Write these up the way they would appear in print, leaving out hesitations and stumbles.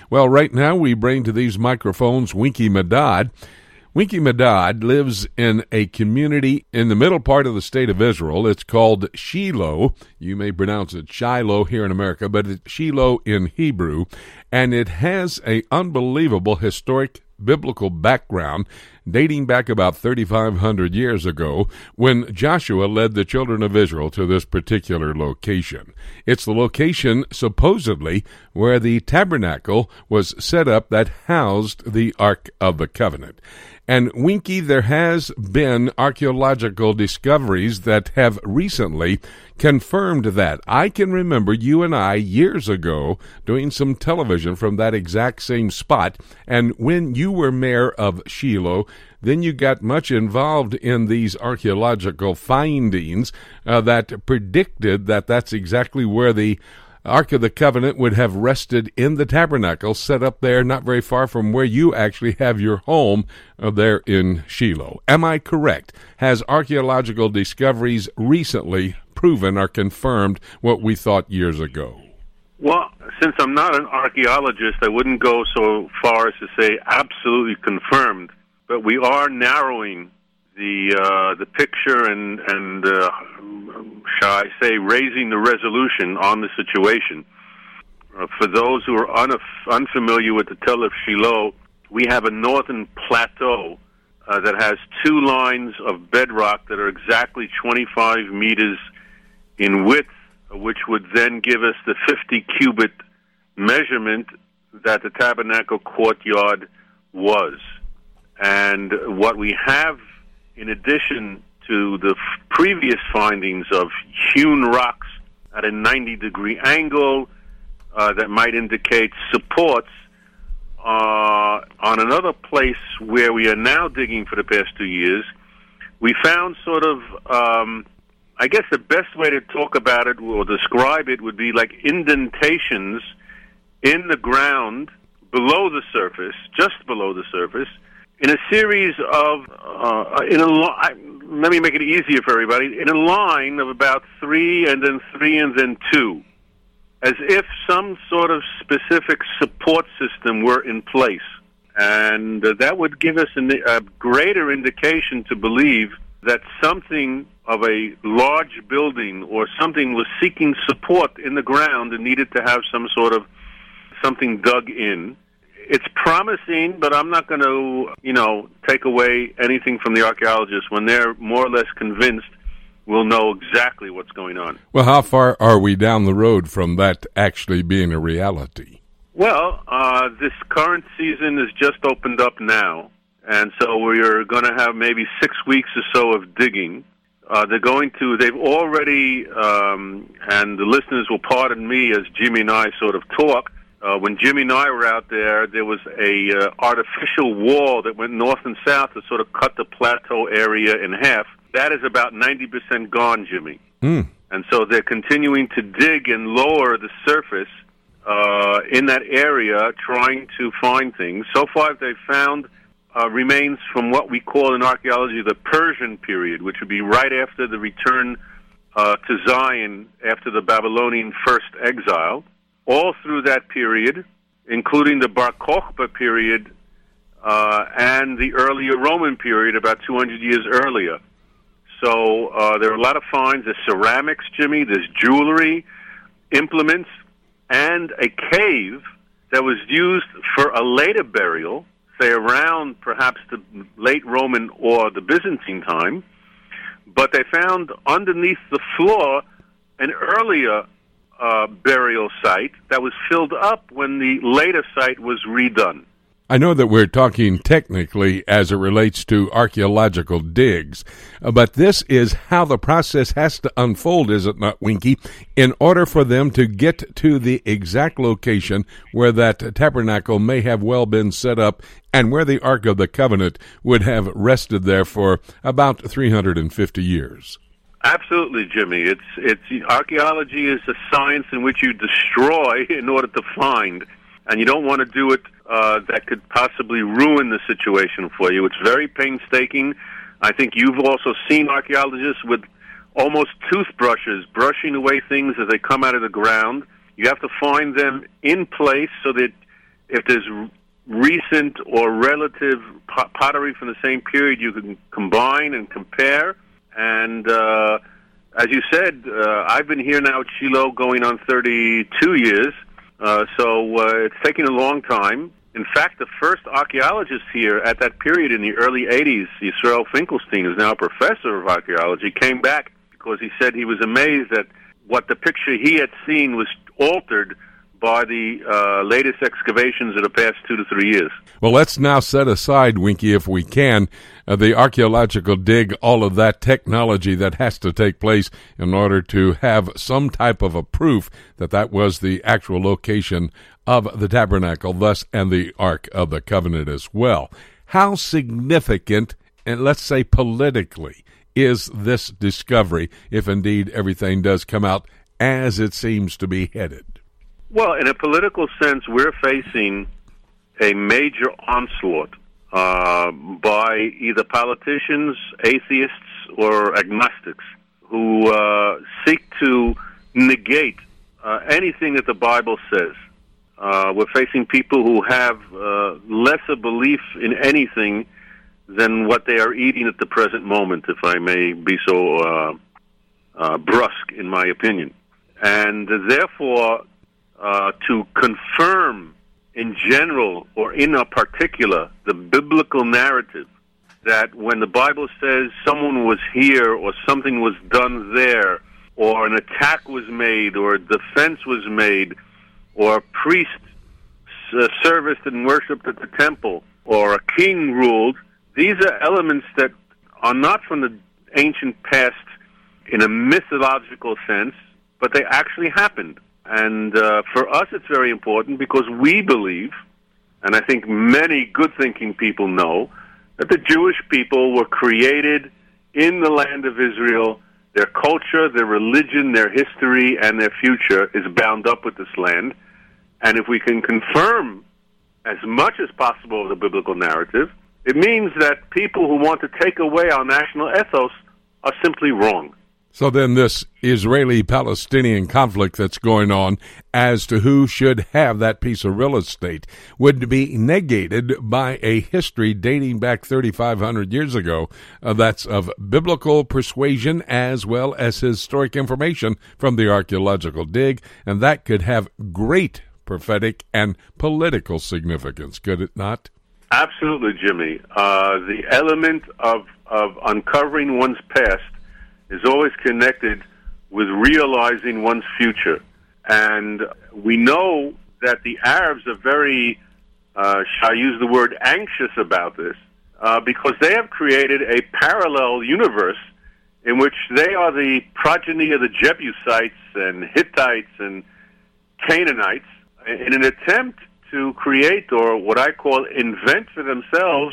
Well, right now we bring to these microphones Winky Medad. Winky Medad lives in a community in the middle part of the state of Israel. It's called Shiloh. You may pronounce it Shiloh here in America, but it's Shiloh in Hebrew. And it has an unbelievable historic biblical background dating back about 3,500 years ago when Joshua led the children of Israel to this particular location. It's the location, supposedly, where the tabernacle was set up that housed the Ark of the Covenant. And Winky, there has been archaeological discoveries that have recently confirmed that. I can remember you and I years ago doing some television from that exact same spot, and when you were mayor of Shiloh, then you got much involved in these archaeological findings that predicted that that's exactly where the Ark of the Covenant would have rested in the tabernacle set up there not very far from where you actually have your home there in Shiloh. Am I correct? Has archaeological discoveries recently proven or confirmed what we thought years ago? Well, since I'm not an archaeologist, I wouldn't go so far as to say absolutely confirmed, but we are narrowing the picture and shall I say, raising the resolution on the situation. For those who are unfamiliar with the Tell of Shiloh, we have a northern plateau that has two lines of bedrock that are exactly 25 meters in width, which would then give us the 50-cubit measurement that the tabernacle courtyard was. And what we have, in addition to the previous findings of hewn rocks at a 90-degree angle that might indicate supports, on another place where we are now digging for the past 2 years, we found sort of, I guess the best way to talk about it or describe it would be like indentations in the ground below the surface, just below the surface, in a series of, let me make it easier for everybody, in a line of about 3 and then 2, as if some sort of specific support system were in place. And that would give us a greater indication to believe that something of a large building or something was seeking support in the ground and needed to have some sort of something dug in. It's promising, but I'm not going to, take away anything from the archaeologists. When they're more or less convinced, we'll know exactly what's going on. Well, how far are we down the road from that actually being a reality? Well, this current season has just opened up now, and so we're going to have maybe 6 weeks or so of digging. They've already, and the listeners will pardon me as Jimmy and I sort of talk, when Jimmy and I were out there, there was a artificial wall that went north and south to sort of cut the plateau area in half. That is about 90% gone, Jimmy. And so they're continuing to dig and lower the surface in that area, trying to find things. So far, they've found remains from what we call in archaeology the Persian period, which would be right after the return to Zion after the Babylonian first exile. All through that period, including the Bar Kokhba period and the earlier Roman period, about 200 years earlier. So there are a lot of finds. There's ceramics, Jimmy. There's jewelry, implements, and a cave that was used for a later burial, say around perhaps the late Roman or the Byzantine time. But they found underneath the floor an earlier burial site that was filled up when the later site was redone. I know that we're talking technically as it relates to archaeological digs, but this is how the process has to unfold, is it not, Winky, in order for them to get to the exact location where that tabernacle may have well been set up and where the Ark of the Covenant would have rested there for about 350 years. Absolutely, Jimmy. It's archaeology is a science in which you destroy in order to find, and you don't want to do it that could possibly ruin the situation for you. It's very painstaking. I think you've also seen archaeologists with almost toothbrushes brushing away things as they come out of the ground. You have to find them in place so that if there's recent or relative pottery from the same period, you can combine and compare. And as you said, I've been here now at Shiloh going on 32 years, so it's taken a long time. In fact, the first archaeologist here at that period in the early 80s, Yisrael Finkelstein, who's now a professor of archaeology, came back because he said he was amazed that what the picture he had seen was altered by the latest excavations of the past 2 to 3 years. Well, let's now set aside, Winky, if we can, the archaeological dig, all of that technology that has to take place in order to have some type of a proof that that was the actual location of the tabernacle, thus, and the Ark of the Covenant as well. How significant, and let's say politically, is this discovery, if indeed everything does come out as it seems to be headed? Well, in a political sense, we're facing a major onslaught by either politicians, atheists, or agnostics who seek to negate anything that the Bible says. We're facing people who have lesser belief in anything than what they are eating at the present moment, if I may be so brusque in my opinion. And therefore, to confirm in general or in a particular the biblical narrative that when the Bible says someone was here or something was done there or an attack was made or a defense was made or a priest serviced and worshipped at the temple or a king ruled, these are elements that are not from the ancient past in a mythological sense, but they actually happened. And for us, it's very important because we believe, and I think many good-thinking people know, that the Jewish people were created in the land of Israel. Their culture, their religion, their history, and their future is bound up with this land. And if we can confirm as much as possible of the biblical narrative, it means that people who want to take away our national ethos are simply wrong. So then this Israeli-Palestinian conflict that's going on as to who should have that piece of real estate would be negated by a history dating back 3,500 years ago that's of biblical persuasion as well as historic information from the archaeological dig, and that could have great prophetic and political significance, could it not? Absolutely, Jimmy. The element of uncovering one's past is always connected with realizing one's future. And we know that the Arabs are very, shall I use the word, anxious about this, because they have created a parallel universe in which they are the progeny of the Jebusites and Hittites and Canaanites in an attempt to create, or what I call invent for themselves,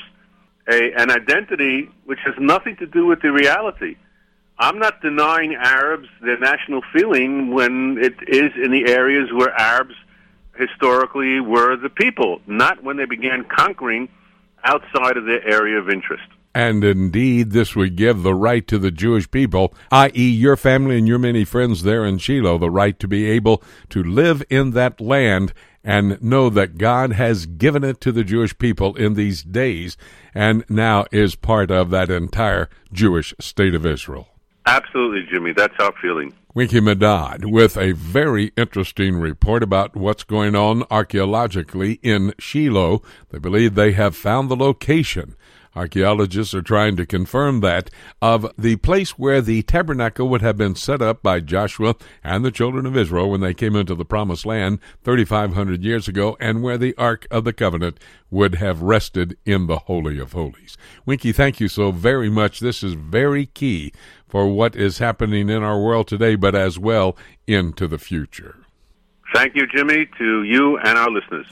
an identity which has nothing to do with the reality. I'm not denying Arabs their national feeling when it is in the areas where Arabs historically were the people, not when they began conquering outside of their area of interest. And indeed, this would give the right to the Jewish people, i.e. your family and your many friends there in Shiloh, the right to be able to live in that land and know that God has given it to the Jewish people in these days and now is part of that entire Jewish state of Israel. Absolutely, Jimmy. That's our feeling. Winky Medad with a very interesting report about what's going on archaeologically in Shiloh. They believe they have found the location. Archaeologists are trying to confirm that of the place where the tabernacle would have been set up by Joshua and the children of Israel when they came into the Promised Land 3,500 years ago, and where the Ark of the Covenant would have rested in the Holy of Holies. Winky, thank you so very much. This is very key for what is happening in our world today, but as well into the future. Thank you, Jimmy, to you and our listeners.